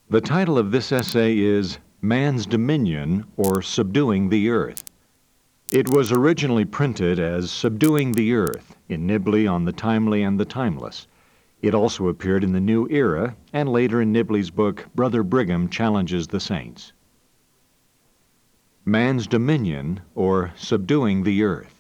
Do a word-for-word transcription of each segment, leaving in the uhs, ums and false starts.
The title of this essay is Man's Dominion, or Subduing the Earth. It was originally printed as Subduing the Earth in Nibley on the Timely and the Timeless. It also appeared in the New Era and later in Nibley's book, Brother Brigham Challenges the Saints. Man's Dominion, or Subduing the Earth.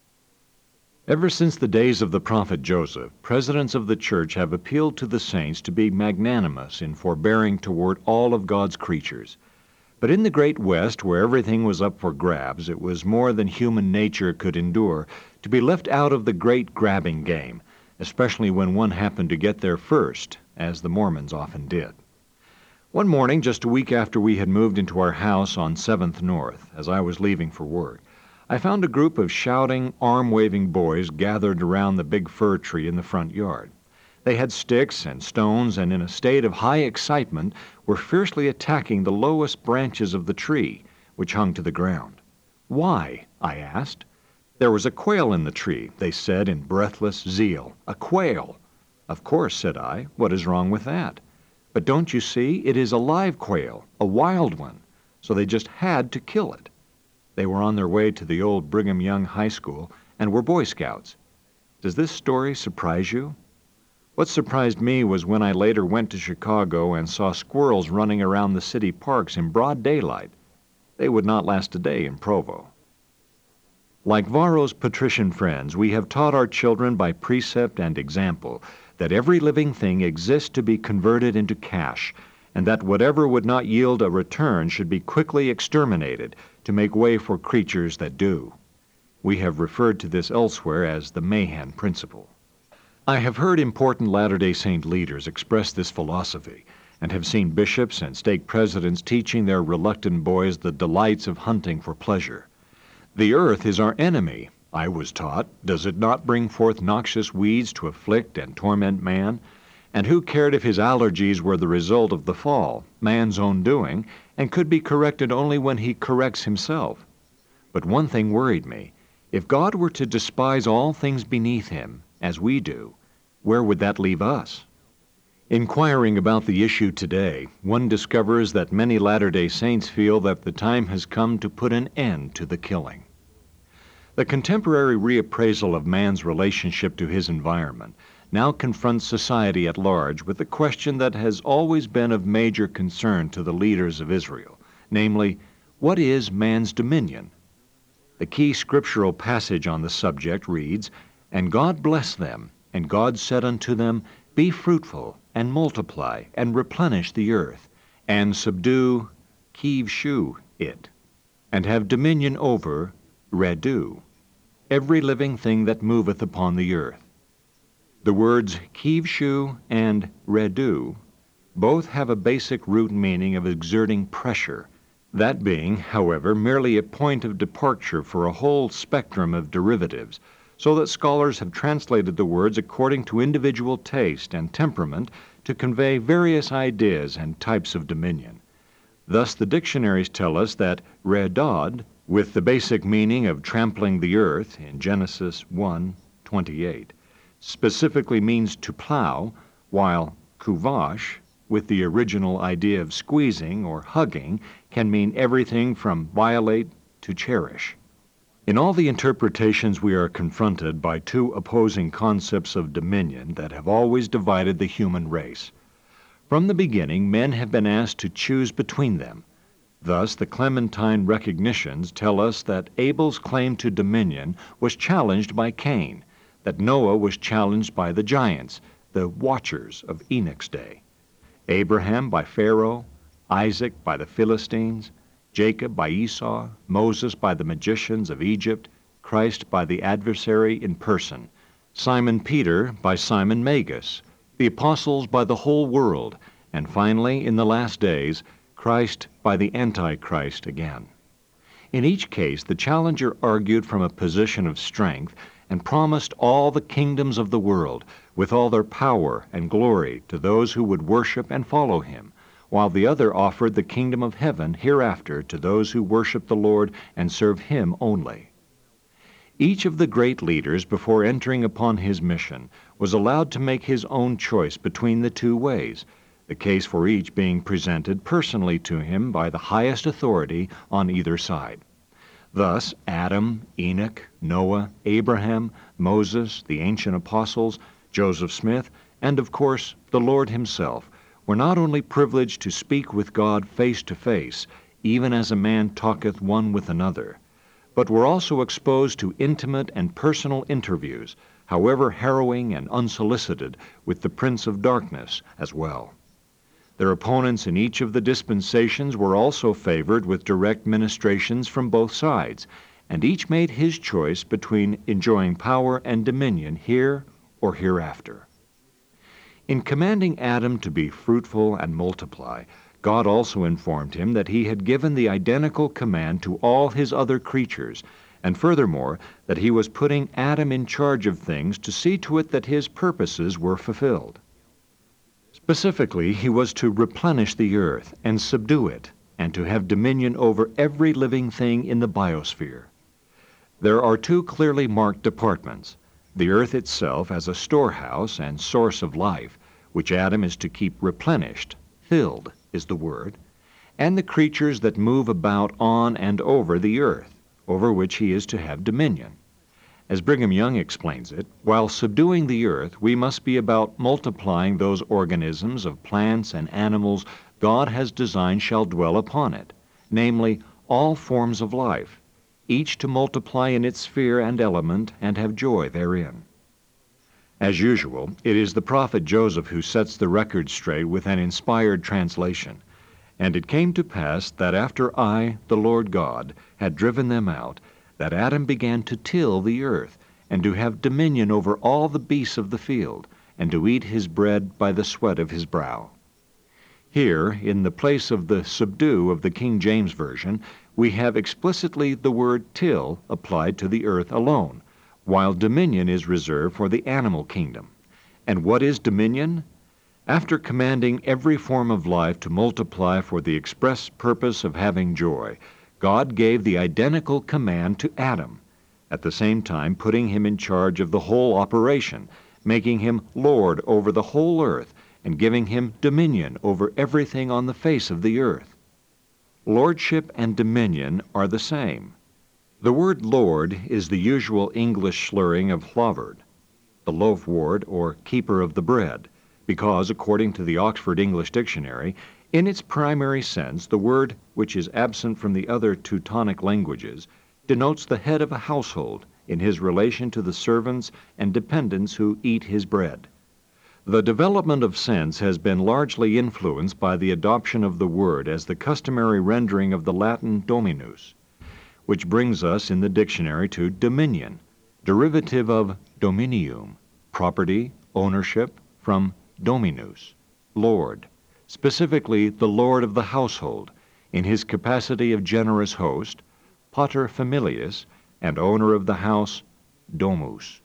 Ever since the days of the prophet Joseph, presidents of the church have appealed to the saints to be magnanimous in forbearing toward all of God's creatures. But in the great West, where everything was up for grabs, it was more than human nature could endure to be left out of the great grabbing game, especially when one happened to get there first, as the Mormons often did. One morning, just a week after we had moved into our house on seventh North, as I was leaving for work, I found a group of shouting, arm-waving boys gathered around the big fir tree in the front yard. They had sticks and stones, and in a state of high excitement were fiercely attacking the lowest branches of the tree, which hung to the ground. Why? I asked. There was a quail in the tree, they said in breathless zeal. A quail! Of course, said I. What is wrong with that? But don't you see, it is a live quail, a wild one, so they just had to kill it. They were on their way to the old Brigham Young High School and were Boy Scouts. Does this story surprise you? What surprised me was when I later went to Chicago and saw squirrels running around the city parks in broad daylight. They would not last a day in Provo. Like Varro's patrician friends, we have taught our children by precept and example that every living thing exists to be converted into cash, and that whatever would not yield a return should be quickly exterminated to make way for creatures that do. We have referred to this elsewhere as the Mahan principle. I have heard important Latter-day Saint leaders express this philosophy, and have seen bishops and stake presidents teaching their reluctant boys the delights of hunting for pleasure. The earth is our enemy, I was taught. Does it not bring forth noxious weeds to afflict and torment man? And who cared if his allergies were the result of the fall, man's own doing, and could be corrected only when he corrects himself? But one thing worried me. If God were to despise all things beneath him, as we do, where would that leave us? Inquiring about the issue today, one discovers that many Latter-day Saints feel that the time has come to put an end to the killing. The contemporary reappraisal of man's relationship to his environment now confronts society at large with a question that has always been of major concern to the leaders of Israel, namely, what is man's dominion? The key scriptural passage on the subject reads, "And God blessed them, and God said unto them, Be fruitful, and multiply, and replenish the earth, and subdue, kivshu it, and have dominion over, redu, every living thing that moveth upon the earth." The words kivshu and redu both have a basic root meaning of exerting pressure, that being, however, merely a point of departure for a whole spectrum of derivatives, so that scholars have translated the words according to individual taste and temperament to convey various ideas and types of dominion. Thus the dictionaries tell us that redod, with the basic meaning of trampling the earth in Genesis one twenty-eight, specifically means to plow, while kuvash, with the original idea of squeezing or hugging, can mean everything from violate to cherish. In all the interpretations, we are confronted by two opposing concepts of dominion that have always divided the human race. From the beginning, men have been asked to choose between them. Thus, the Clementine recognitions tell us that Abel's claim to dominion was challenged by Cain, that Noah was challenged by the giants, the watchers of Enoch's day, Abraham by Pharaoh, Isaac by the Philistines, Jacob by Esau, Moses by the magicians of Egypt, Christ by the adversary in person, Simon Peter by Simon Magus, the apostles by the whole world, and finally, in the last days, Christ by the Antichrist again. In each case, the challenger argued from a position of strength and promised all the kingdoms of the world, with all their power and glory, to those who would worship and follow him, while the other offered the kingdom of heaven hereafter to those who worship the Lord and serve him only. Each of the great leaders, before entering upon his mission, was allowed to make his own choice between the two ways. the case for each being presented personally to him by the highest authority on either side. Thus, Adam, Enoch, Noah, Abraham, Moses, the ancient apostles, Joseph Smith, and of course the Lord himself were not only privileged to speak with God face to face, even as a man talketh one with another, but were also exposed to intimate and personal interviews, however harrowing and unsolicited, with the Prince of Darkness as well. Their opponents in each of the dispensations were also favored with direct ministrations from both sides, and each made his choice between enjoying power and dominion here or hereafter. In commanding Adam to be fruitful and multiply, God also informed him that he had given the identical command to all his other creatures, and furthermore, that he was putting Adam in charge of things to see to it that his purposes were fulfilled. Specifically, he was to replenish the earth and subdue it, and to have dominion over every living thing in the biosphere. There are two clearly marked departments: the earth itself as a storehouse and source of life, which Adam is to keep replenished, filled is the word, and the creatures that move about on and over the earth, over which he is to have dominion. As Brigham Young explains it, while subduing the earth, we must be about multiplying those organisms of plants and animals God has designed shall dwell upon it, namely, all forms of life, each to multiply in its sphere and element and have joy therein. As usual, it is the prophet Joseph who sets the record straight with an inspired translation. And it came to pass that after I, the Lord God, had driven them out, that Adam began to till the earth, and to have dominion over all the beasts of the field, and to eat his bread by the sweat of his brow. Here, in the place of the subdue of the King James Version, we have explicitly the word till applied to the earth alone, while dominion is reserved for the animal kingdom. And what is dominion? After commanding every form of life to multiply for the express purpose of having joy, God gave the identical command to Adam, at the same time putting him in charge of the whole operation, making him Lord over the whole earth, and giving him dominion over everything on the face of the earth. Lordship and dominion are the same. The word Lord is the usual English slurring of Hloverd, the loaf ward or keeper of the bread, because, according to the Oxford English Dictionary, in its primary sense, the word, which is absent from the other Teutonic languages, denotes the head of a household in his relation to the servants and dependents who eat his bread. The development of sense has been largely influenced by the adoption of the word as the customary rendering of the Latin dominus, which brings us in the dictionary to dominion, derivative of dominium, property, ownership, from dominus, Lord, specifically the Lord of the household, in his capacity of generous host, pater familias, and owner of the house, domus.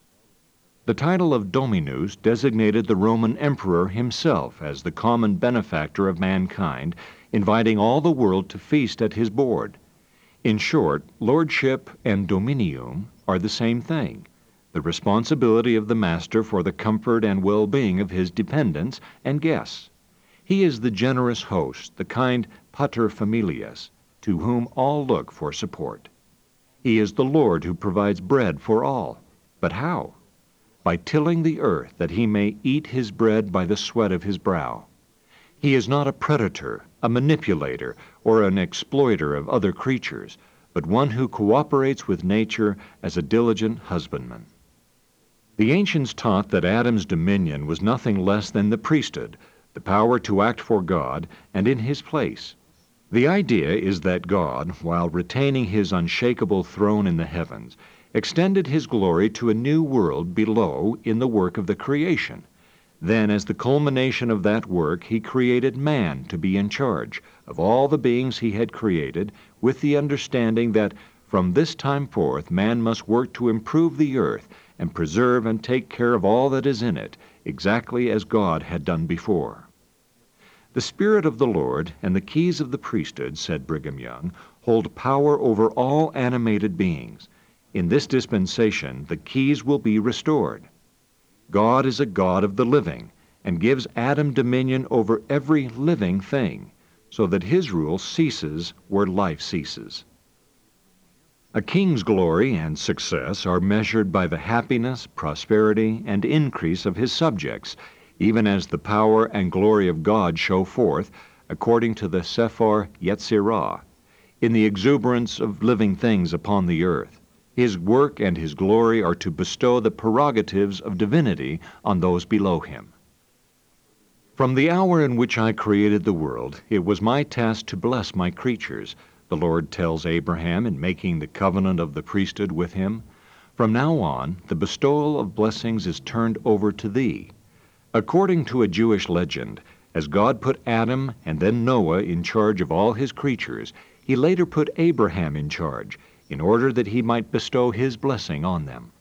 The title of dominus designated the Roman emperor himself as the common benefactor of mankind, inviting all the world to feast at his board. In short, lordship and dominium are the same thing, the responsibility of the master for the comfort and well-being of his dependents and guests. He is the generous host, the kind pater familias, to whom all look for support. He is the Lord who provides bread for all. But how? By tilling the earth, that he may eat his bread by the sweat of his brow. He is not a predator, a manipulator, or an exploiter of other creatures, but one who cooperates with nature as a diligent husbandman. The ancients taught that Adam's dominion was nothing less than the priesthood, the power to act for God and in his place. The idea is that God, while retaining his unshakable throne in the heavens, extended his glory to a new world below in the work of the creation. Then, as the culmination of that work, he created man to be in charge of all the beings he had created, with the understanding that from this time forth man must work to improve the earth and preserve and take care of all that is in it, exactly as God had done before. The Spirit of the Lord and the keys of the priesthood, said Brigham Young, hold power over all animated beings. In this dispensation, the keys will be restored. God is a God of the living, and gives Adam dominion over every living thing, so that his rule ceases where life ceases. A king's glory and success are measured by the happiness, prosperity, and increase of his subjects, even as the power and glory of God show forth, according to the Sephar Yetzirah, in the exuberance of living things upon the earth. His work and his glory are to bestow the prerogatives of divinity on those below him. From the hour in which I created the world, it was my task to bless my creatures, the Lord tells Abraham in making the covenant of the priesthood with him. From now on, the bestowal of blessings is turned over to thee. According to a Jewish legend, as God put Adam and then Noah in charge of all his creatures, he later put Abraham in charge, in order that he might bestow his blessing on them.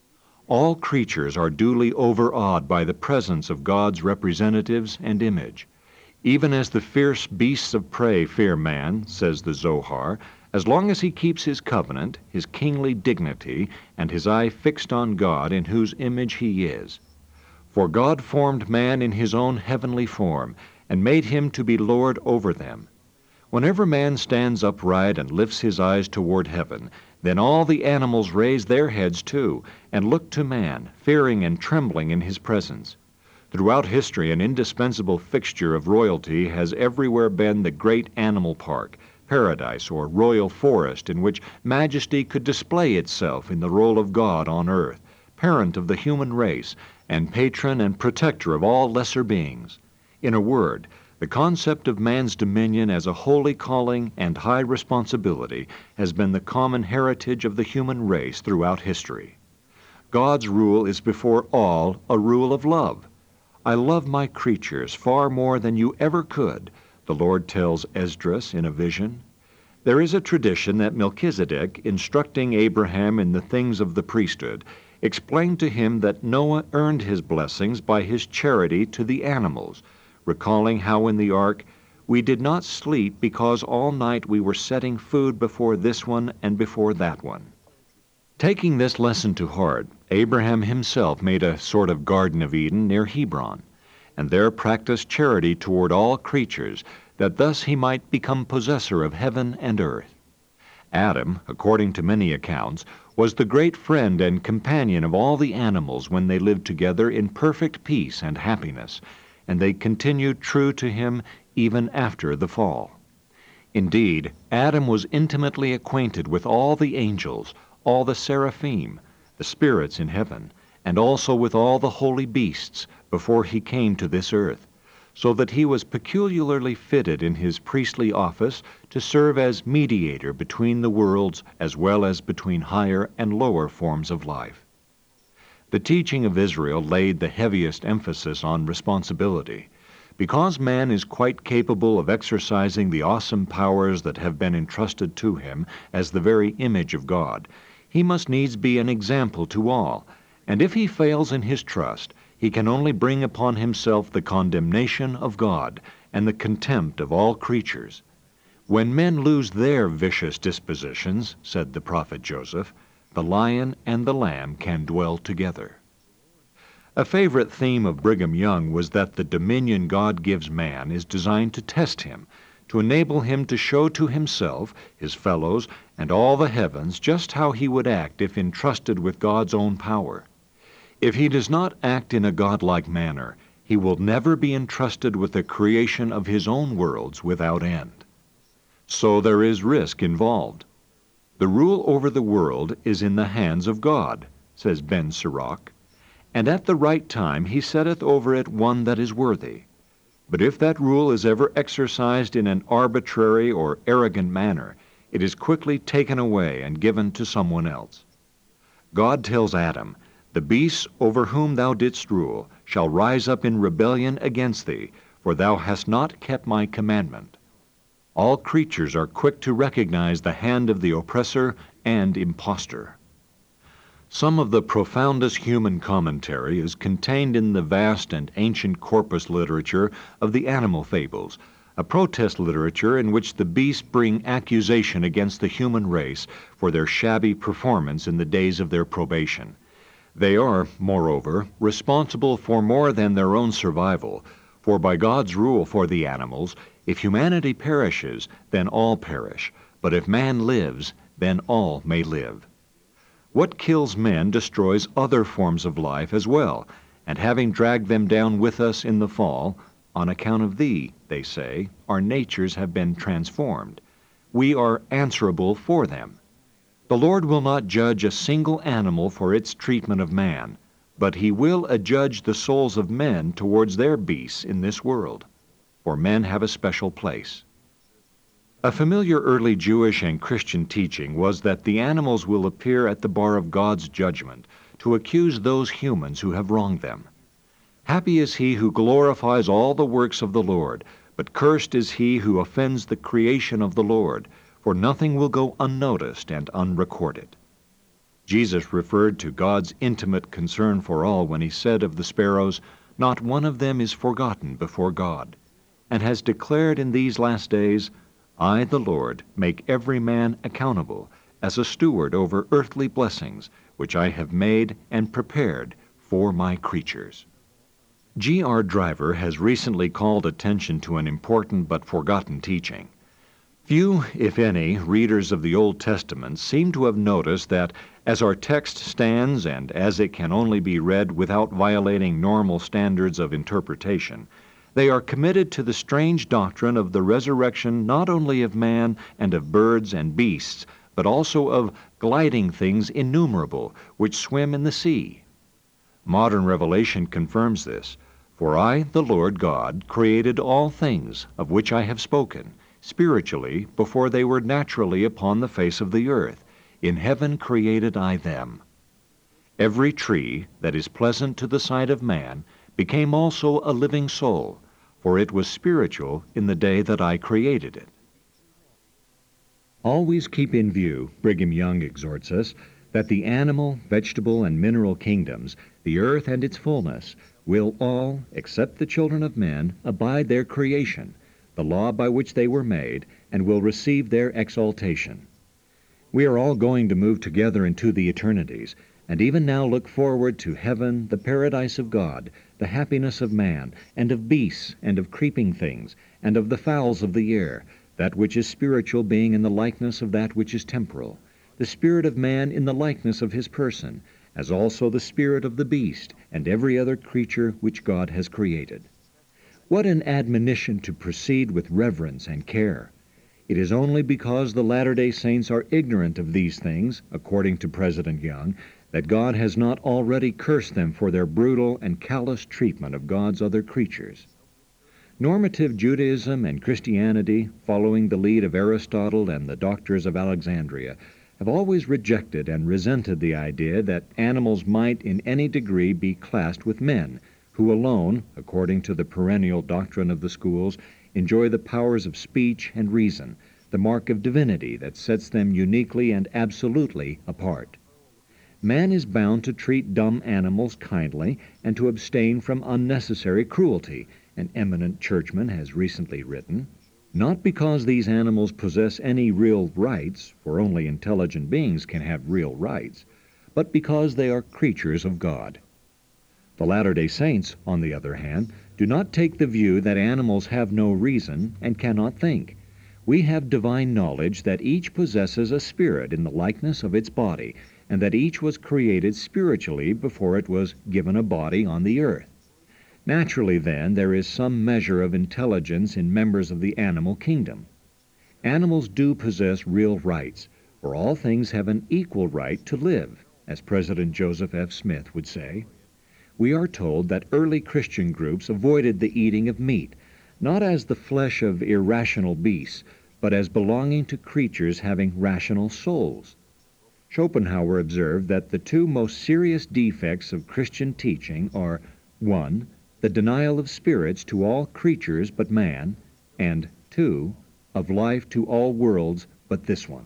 All creatures are duly overawed by the presence of God's representatives and image. Even as the fierce beasts of prey fear man, says the Zohar, as long as he keeps his covenant, his kingly dignity, and his eye fixed on God in whose image he is. For God formed man in his own heavenly form, and made him to be Lord over them. Whenever man stands upright and lifts his eyes toward heaven, then all the animals raise their heads too, and look to man, fearing and trembling in his presence. Throughout history, an indispensable fixture of royalty has everywhere been the great animal park, paradise, or royal forest in which majesty could display itself in the role of God on earth, parent of the human race, and patron and protector of all lesser beings. In a word, the concept of man's dominion as a holy calling and high responsibility has been the common heritage of the human race throughout history. God's rule is before all a rule of love. I love my creatures far more than you ever could, the Lord tells Esdras in a vision. There is a tradition that Melchizedek, instructing Abraham in the things of the priesthood, explained to him that Noah earned his blessings by his charity to the animals, recalling how in the ark, we did not sleep because all night we were setting food before this one and before that one. Taking this lesson to heart, Abraham himself made a sort of Garden of Eden near Hebron, and there practiced charity toward all creatures, that thus he might become possessor of heaven and earth. Adam, according to many accounts, was the great friend and companion of all the animals when they lived together in perfect peace and happiness, and they continued true to him even after the fall. Indeed, Adam was intimately acquainted with all the angels, all the seraphim, the spirits in heaven, and also with all the holy beasts before he came to this earth, so that he was peculiarly fitted in his priestly office to serve as mediator between the worlds as well as between higher and lower forms of life. The teaching of Israel laid the heaviest emphasis on responsibility. Because man is quite capable of exercising the awesome powers that have been entrusted to him as the very image of God, he must needs be an example to all, and if he fails in his trust, he can only bring upon himself the condemnation of God and the contempt of all creatures. When men lose their vicious dispositions, said the prophet Joseph, the lion and the lamb can dwell together. A favorite theme of Brigham Young was that the dominion God gives man is designed to test him, to enable him to show to himself, his fellows, and all the heavens just how he would act if entrusted with God's own power. If he does not act in a godlike manner, he will never be entrusted with the creation of his own worlds without end. So there is risk involved. The rule over the world is in the hands of God, says Ben Sirach, and at the right time he setteth over it one that is worthy. But if that rule is ever exercised in an arbitrary or arrogant manner, it is quickly taken away and given to someone else. God tells Adam, the beasts over whom thou didst rule shall rise up in rebellion against thee, for thou hast not kept my commandment. All creatures are quick to recognize the hand of the oppressor and impostor. Some of the profoundest human commentary is contained in the vast and ancient corpus literature of the animal fables, a protest literature in which the beasts bring accusation against the human race for their shabby performance in the days of their probation. They are, moreover, responsible for more than their own survival, for by God's rule for the animals, if humanity perishes, then all perish, but if man lives, then all may live. What kills men destroys other forms of life as well, and having dragged them down with us in the fall, on account of thee, they say, our natures have been transformed. We are answerable for them. The Lord will not judge a single animal for its treatment of man, but he will adjudge the souls of men towards their beasts in this world, for men have a special place. A familiar early Jewish and Christian teaching was that the animals will appear at the bar of God's judgment to accuse those humans who have wronged them. Happy is he who glorifies all the works of the Lord, but cursed is he who offends the creation of the Lord, for nothing will go unnoticed and unrecorded. Jesus referred to God's intimate concern for all when he said of the sparrows, "Not one of them is forgotten before God," and has declared in these last days, "I, the Lord, make every man accountable as a steward over earthly blessings, which I have made and prepared for my creatures." G R Driver has recently called attention to an important but forgotten teaching. Few, if any, readers of the Old Testament seem to have noticed that as our text stands and as it can only be read without violating normal standards of interpretation, they are committed to the strange doctrine of the resurrection not only of man and of birds and beasts, but also of gliding things innumerable which swim in the sea. Modern revelation confirms this. For I, the Lord God, created all things of which I have spoken, spiritually, before they were naturally upon the face of the earth. In heaven created I them. Every tree that is pleasant to the sight of man became also a living soul, for it was spiritual in the day that I created it. Always keep in view, Brigham Young exhorts us, that the animal, vegetable, and mineral kingdoms, the earth and its fullness, will all, except the children of men, abide their creation, the law by which they were made, and will receive their exaltation. We are all going to move together into the eternities, and even now look forward to heaven, the paradise of God, the happiness of man, and of beasts, and of creeping things, and of the fowls of the air, that which is spiritual being in the likeness of that which is temporal, the spirit of man in the likeness of his person, as also the spirit of the beast, and every other creature which God has created. What an admonition to proceed with reverence and care! It is only because the Latter-day Saints are ignorant of these things, according to President Young, that God has not already cursed them for their brutal and callous treatment of God's other creatures. Normative Judaism and Christianity, following the lead of Aristotle and the doctors of Alexandria, have always rejected and resented the idea that animals might in any degree be classed with men, who alone, according to the perennial doctrine of the schools, enjoy the powers of speech and reason, the mark of divinity that sets them uniquely and absolutely apart. Man is bound to treat dumb animals kindly and to abstain from unnecessary cruelty, an eminent churchman has recently written, not because these animals possess any real rights, for only intelligent beings can have real rights, but because they are creatures of God. The Latter-day Saints, on the other hand, do not take the view that animals have no reason and cannot think. We have divine knowledge that each possesses a spirit in the likeness of its body, and that each was created spiritually before it was given a body on the earth. Naturally, then, there is some measure of intelligence in members of the animal kingdom. Animals do possess real rights, for all things have an equal right to live, as President Joseph F. Smith would say. We are told that early Christian groups avoided the eating of meat, not as the flesh of irrational beasts, but as belonging to creatures having rational souls. Schopenhauer observed that the two most serious defects of Christian teaching are, one, the denial of spirits to all creatures but man, and two, of life to all worlds but this one.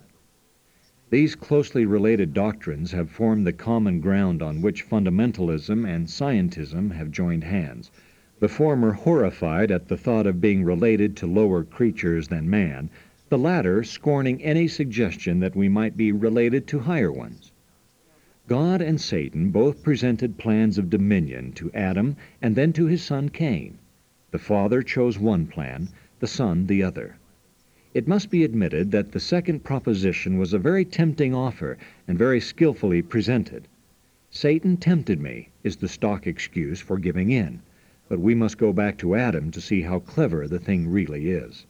These closely related doctrines have formed the common ground on which fundamentalism and scientism have joined hands, the former horrified at the thought of being related to lower creatures than man, the latter scorning any suggestion that we might be related to higher ones. God and Satan both presented plans of dominion to Adam and then to his son Cain. The father chose one plan, the son the other. It must be admitted that the second proposition was a very tempting offer and very skillfully presented. Satan tempted me is the stock excuse for giving in, but we must go back to Adam to see how clever the thing really is.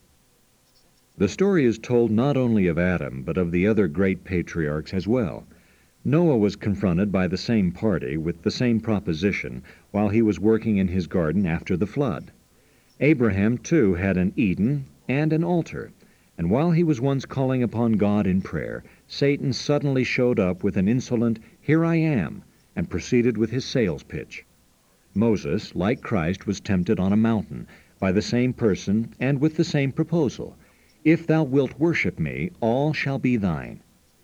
The story is told not only of Adam, but of the other great patriarchs as well. Noah was confronted by the same party with the same proposition while he was working in his garden after the flood. Abraham, too, had an Eden and an altar, and while he was once calling upon God in prayer, Satan suddenly showed up with an insolent, "Here I am," and proceeded with his sales pitch. Moses, like Christ, was tempted on a mountain by the same person and with the same proposal. "If thou wilt worship me, all shall be thine."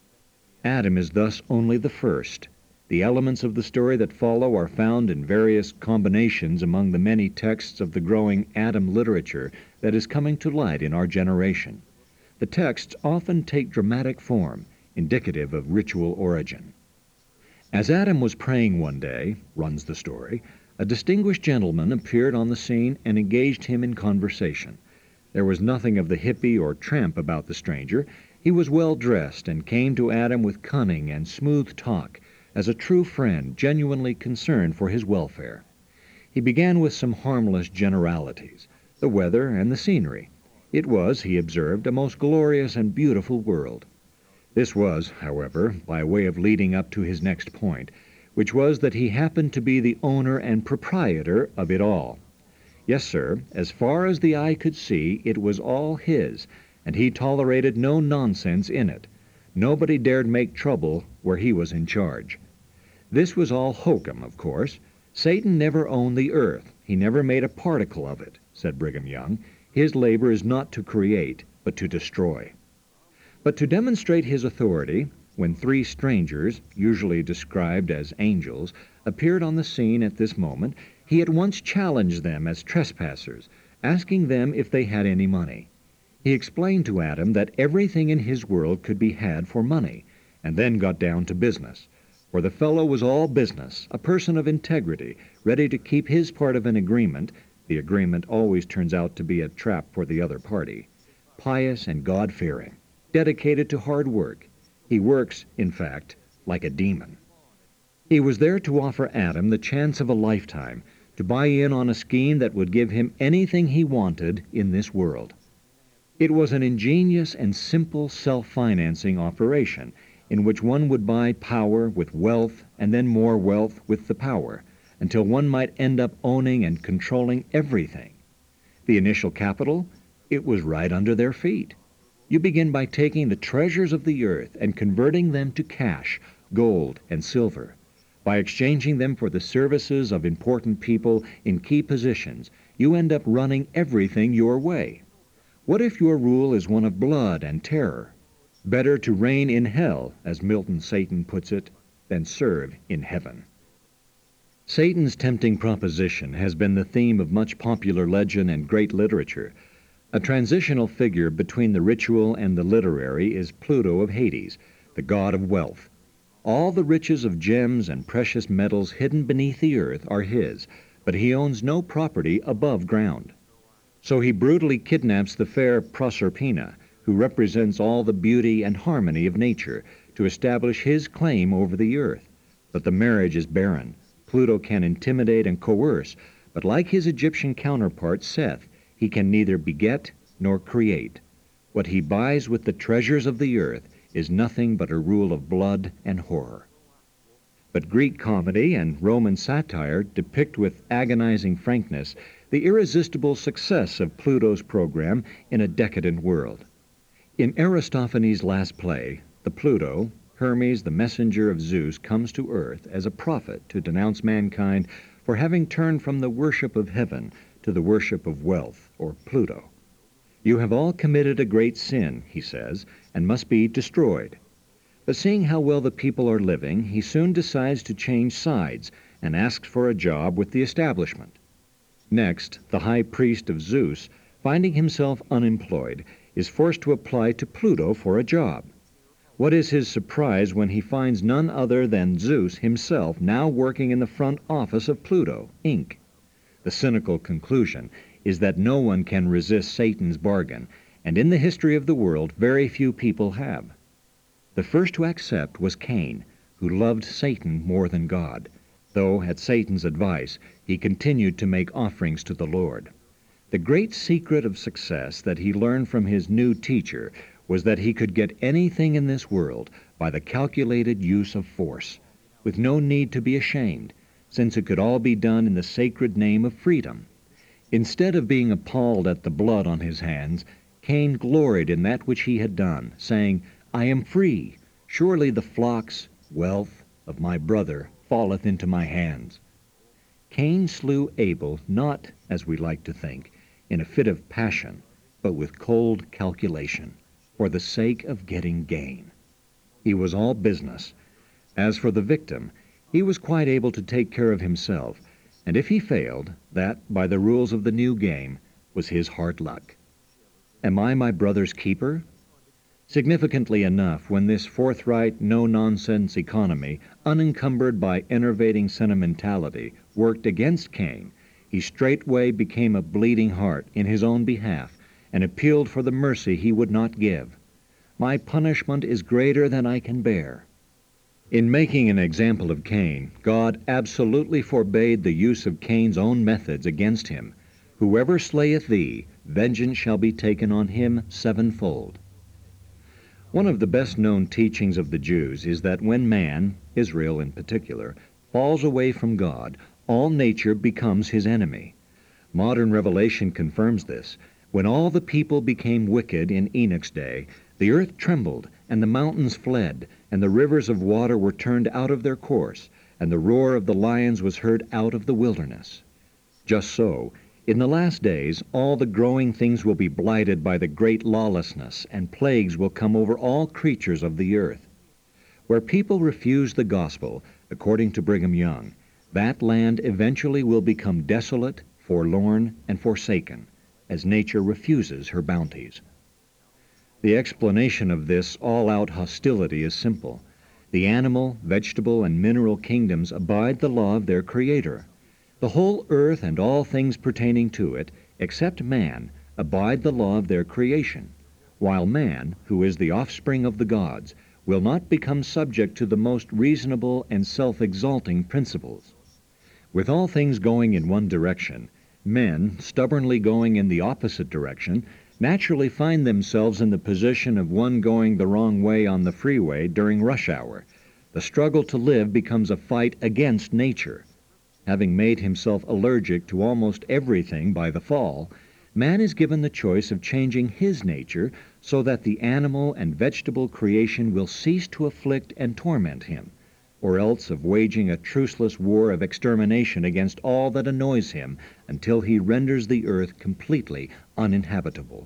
Adam is thus only the first. The elements of the story that follow are found in various combinations among the many texts of the growing Adam literature that is coming to light in our generation. The texts often take dramatic form, indicative of ritual origin. As Adam was praying one day, runs the story, a distinguished gentleman appeared on the scene and engaged him in conversation. There was nothing of the hippie or tramp about the stranger. He was well dressed and came to Adam with cunning and smooth talk, as a true friend genuinely concerned for his welfare. He began with some harmless generalities, the weather and the scenery. It was, he observed, a most glorious and beautiful world. This was, however, by way of leading up to his next point, which was that he happened to be the owner and proprietor of it all. Yes, sir, as far as the eye could see, it was all his, and he tolerated no nonsense in it. Nobody dared make trouble where he was in charge. This was all hokum, of course. Satan never owned the earth. He never made a particle of it, said Brigham Young. His labor is not to create, but to destroy. But to demonstrate his authority, when three strangers, usually described as angels, appeared on the scene at this moment, he at once challenged them as trespassers, asking them if they had any money. He explained to Adam that everything in his world could be had for money, and then got down to business. For the fellow was all business, a person of integrity, ready to keep his part of an agreement. The agreement always turns out to be a trap for the other party. Pious and God-fearing, dedicated to hard work. He works, in fact, like a demon. He was there to offer Adam the chance of a lifetime, to buy in on a scheme that would give him anything he wanted in this world. It was an ingenious and simple self-financing operation in which one would buy power with wealth and then more wealth with the power, until one might end up owning and controlling everything. The initial capital, it was right under their feet. You begin by taking the treasures of the earth and converting them to cash, gold, and silver. By exchanging them for the services of important people in key positions, you end up running everything your way. What if your rule is one of blood and terror? Better to reign in hell, as Milton Satan puts it, than serve in heaven. Satan's tempting proposition has been the theme of much popular legend and great literature. A transitional figure between the ritual and the literary is Pluto of Hades, the god of wealth. All the riches of gems and precious metals hidden beneath the earth are his, but he owns no property above ground. So he brutally kidnaps the fair Proserpina, who represents all the beauty and harmony of nature, to establish his claim over the earth. But the marriage is barren. Pluto can intimidate and coerce, but like his Egyptian counterpart Seth, he can neither beget nor create. What he buys with the treasures of the earth is nothing but a rule of blood and horror. But Greek comedy and Roman satire depict with agonizing frankness the irresistible success of Pluto's program in a decadent world. In Aristophanes' last play, the Pluto, Hermes, the messenger of Zeus, comes to earth as a prophet to denounce mankind for having turned from the worship of heaven to the worship of wealth, or Pluto. You have all committed a great sin, he says, and must be destroyed. But seeing how well the people are living, he soon decides to change sides and asks for a job with the establishment. Next, the high priest of Zeus, finding himself unemployed, is forced to apply to Pluto for a job. What is his surprise when he finds none other than Zeus himself now working in the front office of Pluto, Incorporated. The cynical conclusion is that no one can resist Satan's bargain, and in the history of the world very few people have. The first to accept was Cain, who loved Satan more than God, though at Satan's advice he continued to make offerings to the Lord. The great secret of success that he learned from his new teacher was that he could get anything in this world by the calculated use of force, with no need to be ashamed, since it could all be done in the sacred name of freedom. Instead of being appalled at the blood on his hands, Cain gloried in that which he had done, saying, "I am free. Surely the flocks, wealth, of my brother falleth into my hands." Cain slew Abel not, as we like to think, in a fit of passion, but with cold calculation, for the sake of getting gain. He was all business. As for the victim, he was quite able to take care of himself, and if he failed, that, by the rules of the new game, was his hard luck. Am I my brother's keeper? Significantly enough, when this forthright, no-nonsense economy, unencumbered by enervating sentimentality, worked against Cain, he straightway became a bleeding heart in his own behalf, and appealed for the mercy he would not give. My punishment is greater than I can bear. In making an example of Cain, God absolutely forbade the use of Cain's own methods against him. Whoever slayeth thee, vengeance shall be taken on him sevenfold. One of the best-known teachings of the Jews is that when man, Israel in particular, falls away from God, all nature becomes his enemy. Modern revelation confirms this. When all the people became wicked in Enoch's day, the earth trembled, and the mountains fled, and the rivers of water were turned out of their course, and the roar of the lions was heard out of the wilderness. Just so, in the last days, all the growing things will be blighted by the great lawlessness, and plagues will come over all creatures of the earth. Where people refuse the gospel, according to Brigham Young, that land eventually will become desolate, forlorn, and forsaken, as nature refuses her bounties. The explanation of this all-out hostility is simple. The animal, vegetable, and mineral kingdoms abide the law of their Creator. The whole earth and all things pertaining to it, except man, abide the law of their creation, while man, who is the offspring of the gods, will not become subject to the most reasonable and self-exalting principles. With all things going in one direction, men, stubbornly going in the opposite direction, naturally find themselves in the position of one going the wrong way on the freeway during rush hour. The struggle to live becomes a fight against nature. Having made himself allergic to almost everything by the fall, man is given the choice of changing his nature so that the animal and vegetable creation will cease to afflict and torment him, or else of waging a truceless war of extermination against all that annoys him until he renders the earth completely uninhabitable.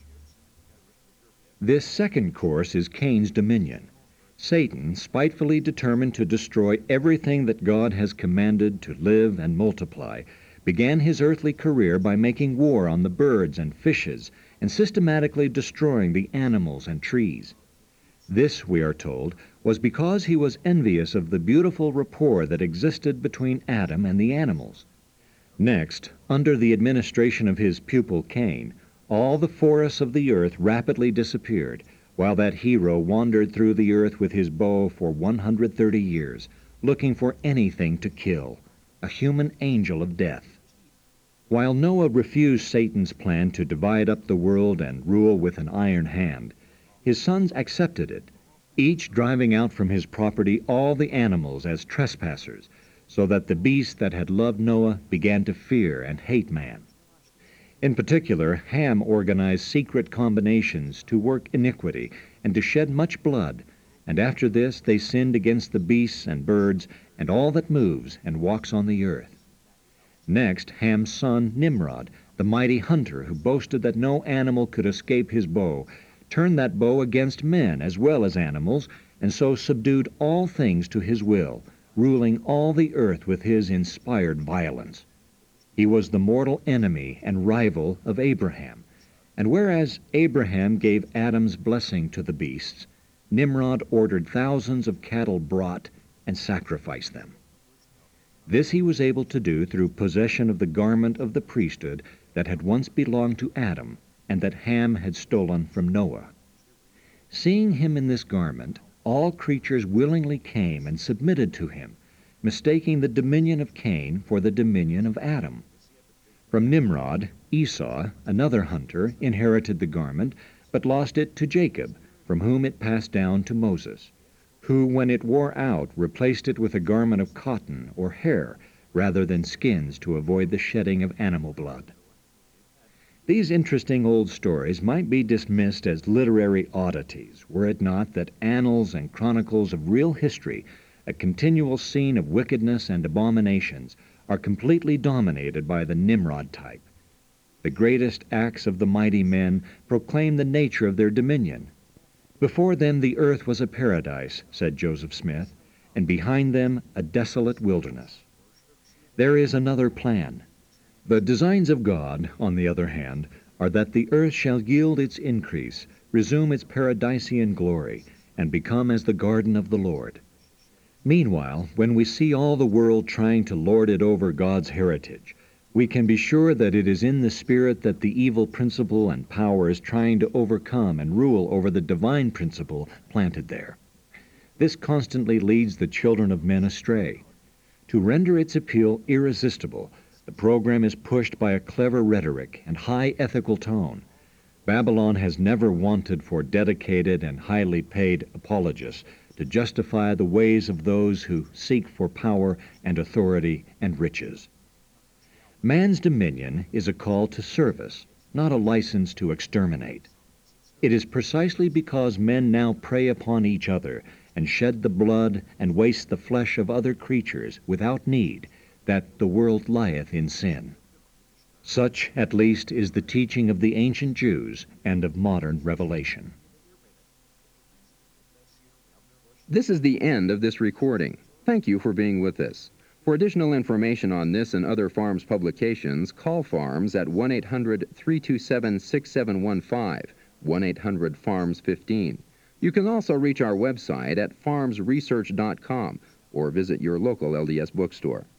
This second course is Cain's dominion. Satan, spitefully determined to destroy everything that God has commanded to live and multiply, began his earthly career by making war on the birds and fishes and systematically destroying the animals and trees. This, we are told, was because he was envious of the beautiful rapport that existed between Adam and the animals. Next, under the administration of his pupil Cain, all the forests of the earth rapidly disappeared, while that hero wandered through the earth with his bow for one hundred thirty years, looking for anything to kill, a human angel of death. While Noah refused Satan's plan to divide up the world and rule with an iron hand, his sons accepted it, each driving out from his property all the animals as trespassers, so that the beasts that had loved Noah began to fear and hate man. In particular, Ham organized secret combinations to work iniquity and to shed much blood, and after this they sinned against the beasts and birds and all that moves and walks on the earth. Next, Ham's son Nimrod, the mighty hunter who boasted that no animal could escape his bow, turned that bow against men as well as animals, and so subdued all things to his will, ruling all the earth with his inspired violence. He was the mortal enemy and rival of Abraham, and whereas Abraham gave Adam's blessing to the beasts, Nimrod ordered thousands of cattle brought and sacrificed them. This he was able to do through possession of the garment of the priesthood that had once belonged to Adam and that Ham had stolen from Noah. Seeing him in this garment, all creatures willingly came and submitted to him, mistaking the dominion of Cain for the dominion of Adam. From Nimrod, Esau, another hunter, inherited the garment, but lost it to Jacob, from whom it passed down to Moses, who, when it wore out, replaced it with a garment of cotton or hair, rather than skins, to avoid the shedding of animal blood. These interesting old stories might be dismissed as literary oddities, were it not that annals and chronicles of real history, a continual scene of wickedness and abominations, are completely dominated by the Nimrod type. The greatest acts of the mighty men proclaim the nature of their dominion. Before them the earth was a paradise, said Joseph Smith, and behind them a desolate wilderness. There is another plan. The designs of God, on the other hand, are that the earth shall yield its increase, resume its paradisian glory, and become as the garden of the Lord. Meanwhile, when we see all the world trying to lord it over God's heritage, we can be sure that it is in the spirit that the evil principle and power is trying to overcome and rule over the divine principle planted there. This constantly leads the children of men astray. To render its appeal irresistible, the program is pushed by a clever rhetoric and high ethical tone. Babylon has never wanted for dedicated and highly paid apologists to justify the ways of those who seek for power and authority and riches. Man's dominion is a call to service, not a license to exterminate. It is precisely because men now prey upon each other and shed the blood and waste the flesh of other creatures without need that the world lieth in sin. Such, at least, is the teaching of the ancient Jews and of modern revelation. This is the end of this recording. Thank you for being with us. For additional information on this and other Farms publications, call Farms at one eight hundred, three two seven, six seven one five, one eight hundred, farms fifteen. You can also reach our website at farms research dot com or visit your local L D S bookstore.